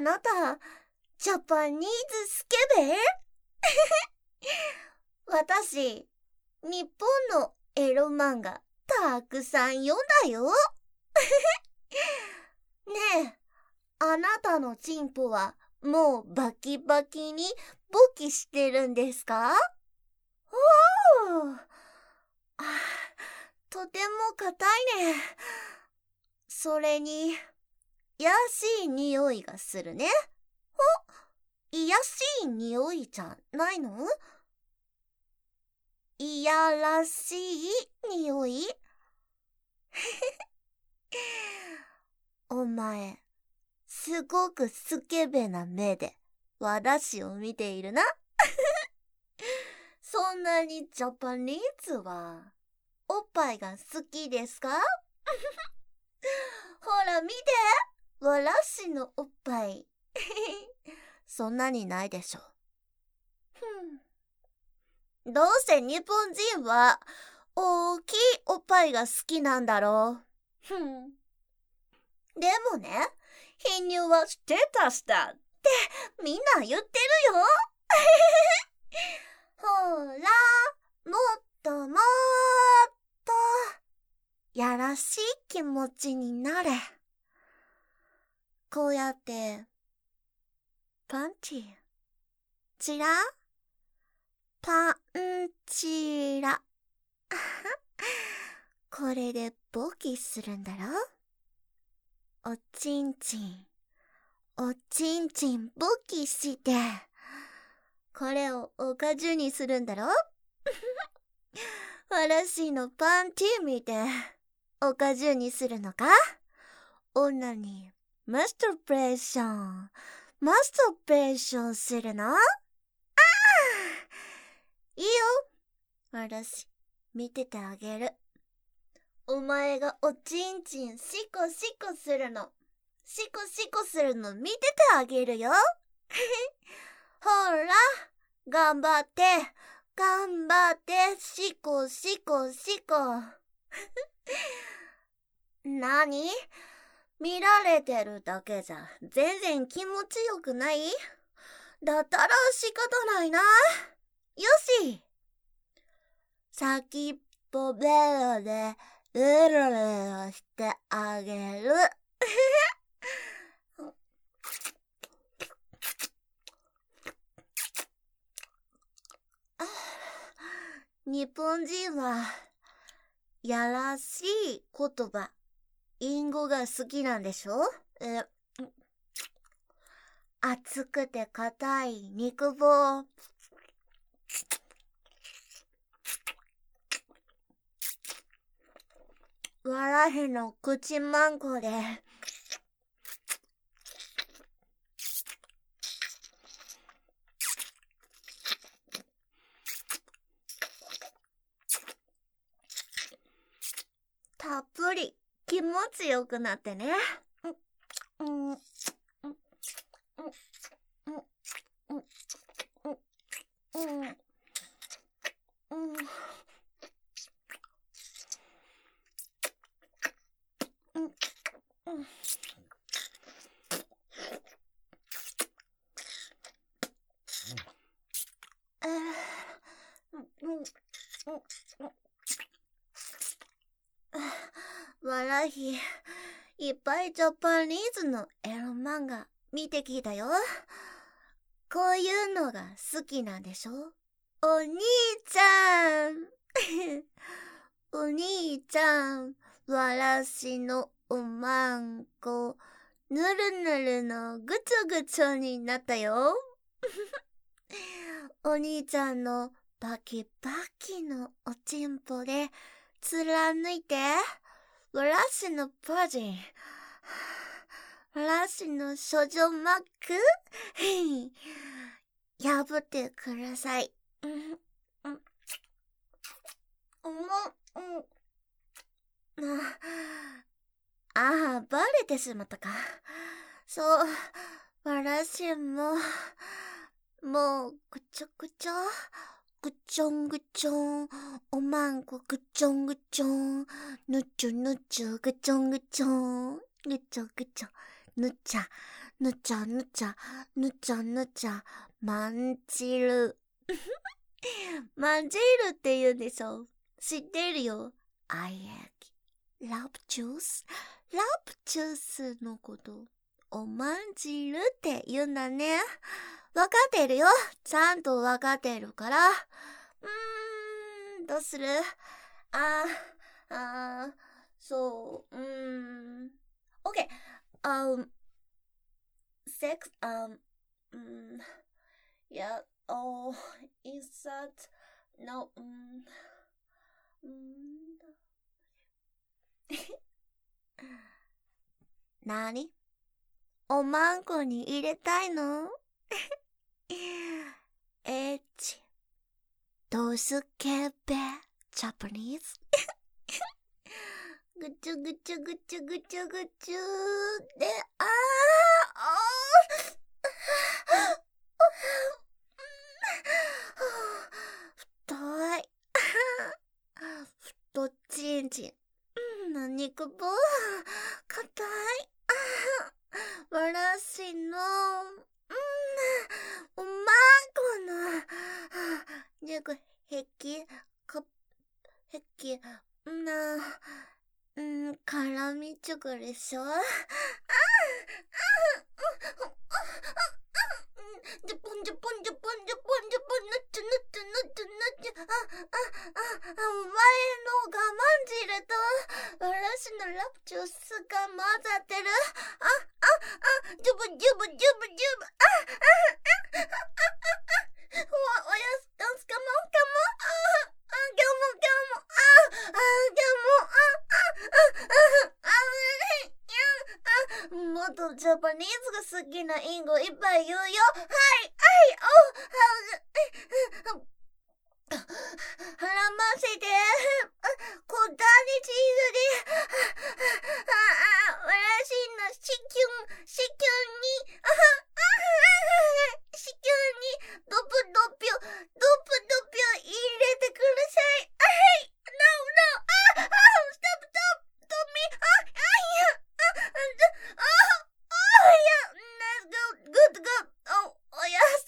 なた、ジャパニーズスケベ私、日本のエロ漫画たくさん読んだよ。ねえ、あなたのチンポはもうバキバキに勃起してるんですか？おー、とても硬いね。それに、やしい匂いがするね。いやしい匂いじゃないの？いやらしい匂いお前、すごくスケベな目で私を見ているな。そんなにジャパニーズはおっぱいが好きですか？ほら見て、私のおっぱい。そんなにないでしょ。どうして日本人は大きいおっぱいが好きなんだろう。でもね、貧乳はステータスだってみんな言ってるよ。ほら、もっともっとやらしい気持ちになれ。こうやってパンチチラパンチラこれで勃起するんだろ。おちんちんおちんちん勃起してこれをおかずにするんだろ。私のパンティ見ておかずにするのか？女にマスターベーションするの？いいよ、私見ててあげる。お前がおちんちんシコシコするの見ててあげるよ。ほら、頑張ってシコシコなに？見られてるだけじゃ全然気持ちよくない？だったら仕方ないな。よし、先っぽベロでルルルしてあげる。日本人はやらしい言葉、隠語が好きなんでしょ？熱くて硬い肉棒。わらへの口マンコでたっぷり気持ちよくなってね。わらひ、いっぱいジャパニーズのエロ漫画見てきたよ。こういうのが好きなんでしょ？お兄ちゃんお兄ちゃん、わらしのおまんこ、ぬるぬるのぐちょぐちょになったよ。お兄ちゃんのバキバキのおちんぽで貫いて、わらしのパジン、わらしの処女マック破ってください。バレてしまったか。そう、わらしもうぐちょぐちょ、ぐちょんぐちょん、おまんこぐちょんぐちょん、ぬちゅぬちゅぐちょんぐちょん、ぐちょぐちょ、ぬちゃぬちゃぬちゃ、ぬちゃぬちゃ、まんじる。まんじるって言うんでしょ。知ってるよ。I like love juice。ラブジュースのこと、おまんじるって言うんだね。わかってるよ。ちゃんとわかってるから。どうする？そう、OK。sex, yeah, oh, is that, no, なに？おまんこに入れたいの？どすけべ、ジャパニーズ。ぐちゅぐちゅぐちゅぐちゅぐちゅで、太い。太ちんちん。肉棒。硬い。わらしの、おまんこの、肉壁、絡みチョコでしょ？ジャポンジャポンジャポンジャポンジャポン、ぬっちゅぬっちゅぬっちゅぬっちゅ、お前の我慢汁と、私のラプチュースが混ざってる。ジュブジュブジュブジュブ、おやす、カモンカモン、もっとジャパニーズが好きなインゴいっぱい言うよ。腹ませて、こだにチーズで、私の子宮に、子宮に、ドプドピョ入れてください。No, stop me. Good. Oh, yes.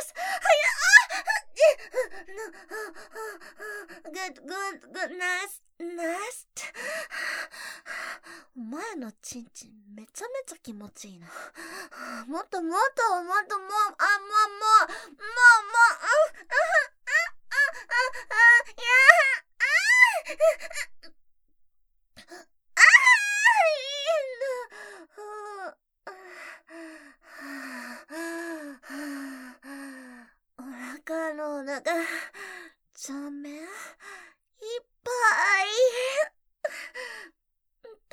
Good, nice. お前のチンチンめちゃめちゃ気持ちいいな。もっと、お腹の中、ちゃめいっぱい。ト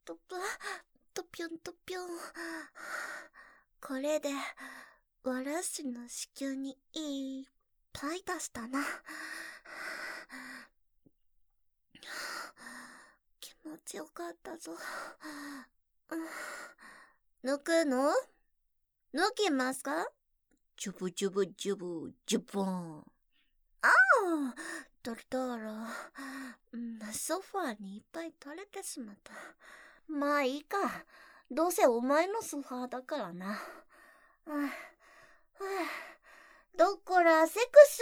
ピョン。これで、わらしの子宮にいっぱい出したな。気持ちよかったぞ。抜くの？抜きますか？ジュブジュブジュブジュボン。取ったら、ソファーにいっぱい垂れてしまった。まあいいか。どうせお前のソファーだからな。どこらセクシ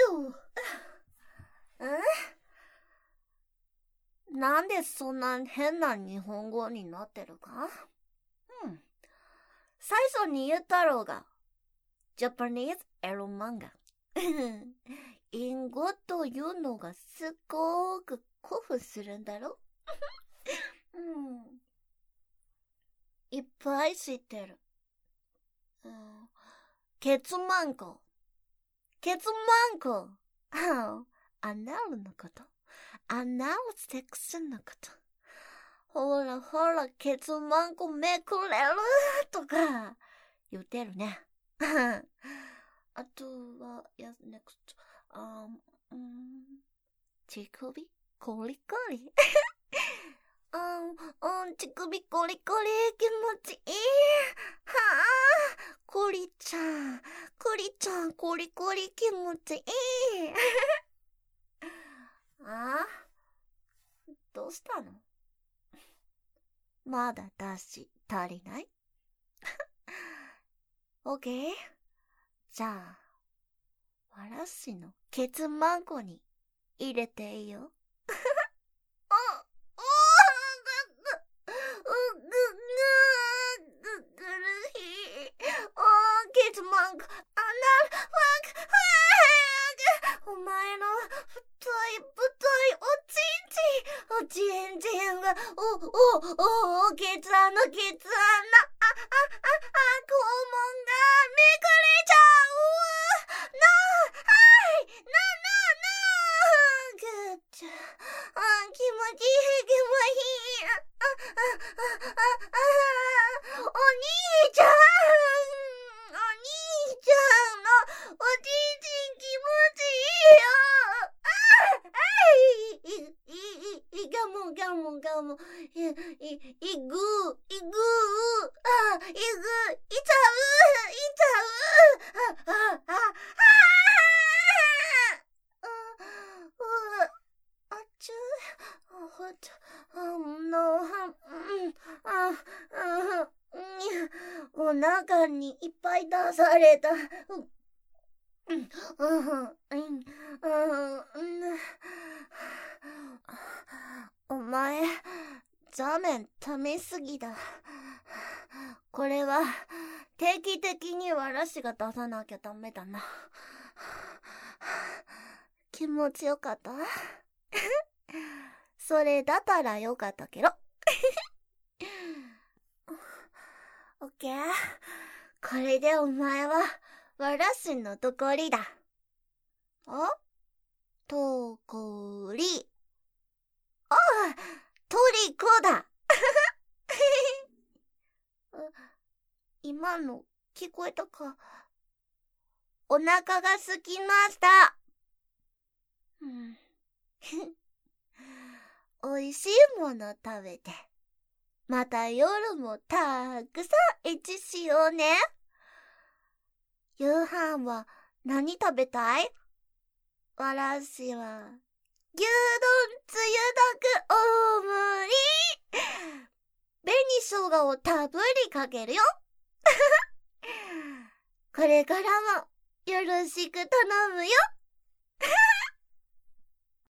ョン。なんでそんな変な日本語になってるか？最初に言ったろうが。ジャパニーズエロ漫画。隠語というのがすごく興奮するんだろ？いっぱい知ってる。ケツマンコ。アナルのこと。アナルセクションのこと。ほら、ケツマンコめくれるとか言ってるね。あとは、next. 乳首コリコリ。乳首コリコリ気持ちいい。コリちゃんコリコリ気持ちいい。どうしたの？まだ出汁足りない？ オッケー。じゃあ、わらしのケツマンコに入れていいよ。ケツマンコ、お前の太いおちんちんが、ケツ穴、肛門がめくれちゃう。ぐっちゃ、気持ちいい。お兄ちゃんのおちんちん気持ちいいよ。ガモン。いぐいちゃお腹にいっぱい出された。お前、ザーメン溜めすぎだ。これは定期的にわらしが出さなきゃダメだな。気持ちよかった？それだったらよかったけど。オッケー。これでお前はわらしのとこりだ。とこり。トリコだ。今の聞こえたか？お腹が空きました。おいしいもの食べて、また夜もたくさんエッチしようね。夕飯は何食べたい？わらしは牛丼つゆだく大盛り。紅生姜をたっぷりかけるよ。これからもよろしく頼むよ。